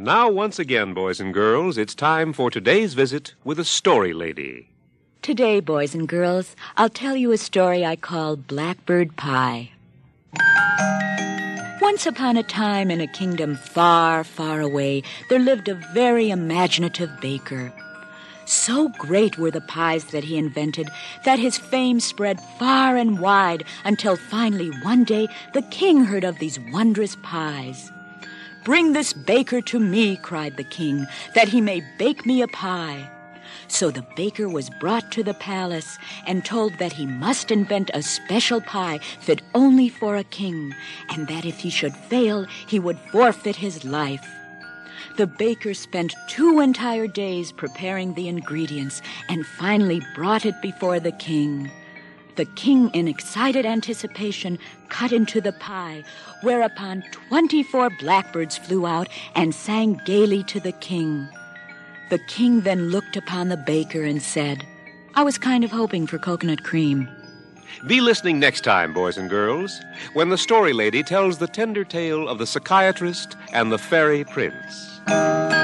now, once again, boys and girls, it's time for today's visit with a story lady. Today, boys and girls, I'll tell you a story I call Blackbird Pie. Once upon a time, in a kingdom far, far away, there lived a very imaginative baker. So great were the pies that he invented that his fame spread far and wide until finally one day the king heard of these wondrous pies. "Bring this baker to me," cried the king, "that he may bake me a pie." So the baker was brought to the palace and told that he must invent a special pie fit only for a king, and that if he should fail, he would forfeit his life. The baker spent 2 entire days preparing the ingredients and finally brought it before the king. The king, in excited anticipation, cut into the pie, whereupon 24 blackbirds flew out and sang gaily to the king. The king then looked upon the baker and said, "I was kind of hoping for coconut cream." Be listening next time, boys and girls, when the story lady tells the tender tale of the psychiatrist and the fairy prince.